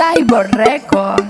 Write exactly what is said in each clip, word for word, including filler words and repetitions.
Cyborg Record.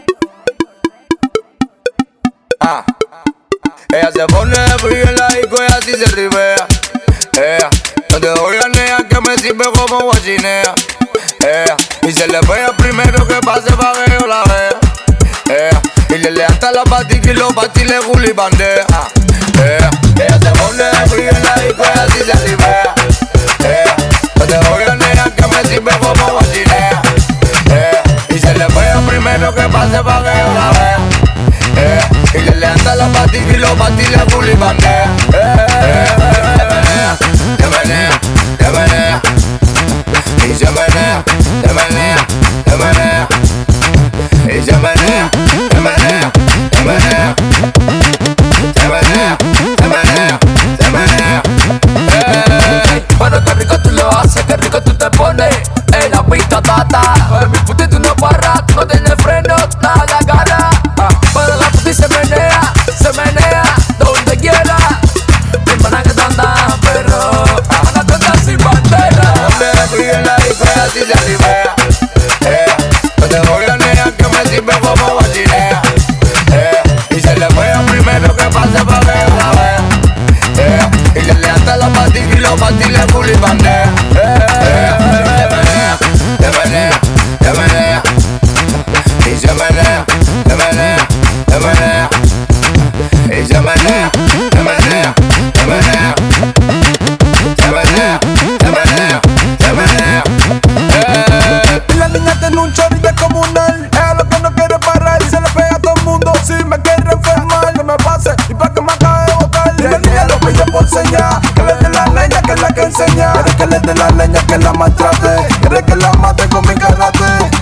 Ah. Ella se pone frío en la disco y así se ribea. Ella, no te doy a nea que me sirve como guachinea. Ella, y se le vea primero que pase pa' que yo la vea. Ella, y le le hasta la patica y los pastiles Juli bandeja. Ella, ella se pone frío en la disco y así se ribea. Ella, no te doy a nea que me sirve como guachinea. Ella, y se le vea primero que pase pa' que yo la vea. Eh, y le levanta la patilla y los pastiles Juli bandea. Eh, eh, eh, se menea, se menea, y se menea, se menea, se menea, y se menea, se menea, se menea, se menea, se menea, se menea. Eh, bueno, qué rico tú lo haces, qué rico tú te pones en la pista, tata. En mi putito no para, tú no tienes freno, nada la gana. Y se menea, se menea, donde quiera. Mi hermana que anda, perro, anda tonta sin bandera. Donde frío en la disco y así se ribea. Eh, no te voy a negar que me sirve como guachinea. Eh, y se le vea primero que pase pa' que yo la vea. Eh, y le levanta la patilla y los pastiles Juli bandea. Eh, eh, se menea, se menea, se menea, y se menea, se menea. Se menea, y se menea, se menea, se menea, se menea, se menea, se menea. Eh. La niña tiene un chorro comunal, ella lo que no quiere parar y se le pega a todo el mundo. Si me quiere enfermar, que me pase y pa' que me acabe de botar. Y la niña lo pide por señal, que le dé la leña, que es la que enseña. Quiere que le dé la leña, que la maltrate. Quiere que la mate con mi karate.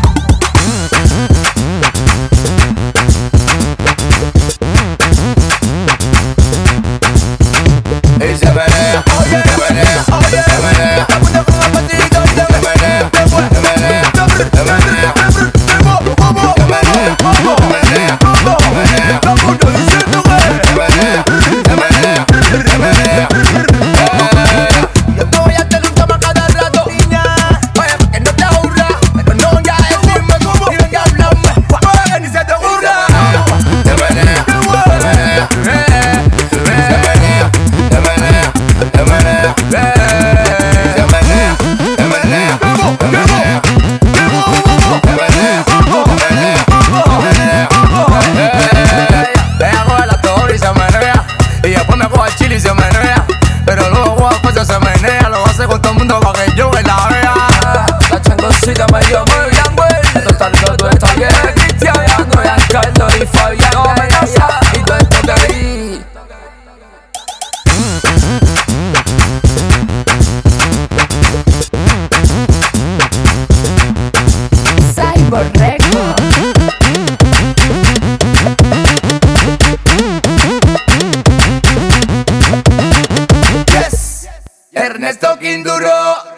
Y se menea, se menea, se menea, se menea, se menea, se menea, se menea, se menea. Yo te voy a tener un toma cada rato, niña. Vaya pa' que no te aburra, pero no ya es firme, y venga a hablarme, pa' que ni se te ocurra. Se menea, se menea, se menea. Se menea, se menea, se menea, se menea, se menea, ella coge la torre y se menea, y después me coge el chile y se menea, pero luego guapo se menea, lo hace con todo el mundo pa' que yo me la vea. La changoncita me dio muy bien, güey. Total que tú estás bien, Cristiano, y Alcaldo y Fabián, no me casa, y tú esto te di. Cyborg Record. Yes, Ernesto Quinduro.